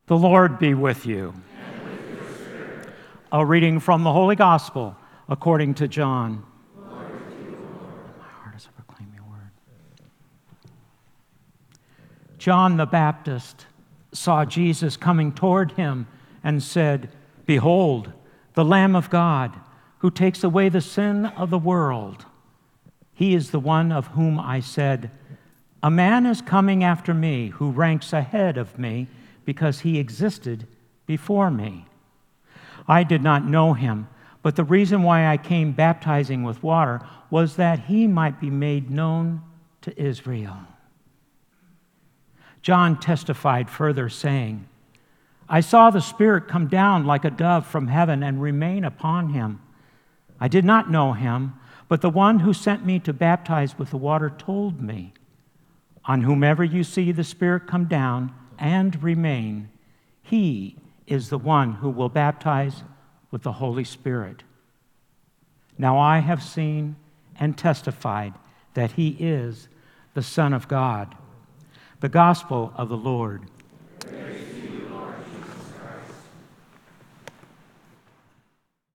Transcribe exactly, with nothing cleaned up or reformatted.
The Lord be with you. And with your spirit. A reading from the Holy Gospel according to John. Glory to you, Lord. My heart as I proclaim your word. John the Baptist saw Jesus coming toward him and said, "Behold, the Lamb of God, who takes away the sin of the world. He is the one of whom I said, 'A man is coming after me who ranks ahead of me because he existed before me.' I did not know him, but the reason why I came baptizing with water was that he might be made known to Israel." John testified further, saying, "I saw the Spirit come down like a dove from heaven and remain upon him. I did not know him, but the one who sent me to baptize with the water told me, 'On whomever you see the Spirit come down and remain, he is the one who will baptize with the Holy Spirit.' Now I have seen and testified that he is the Son of God." The Gospel of the Lord. Praise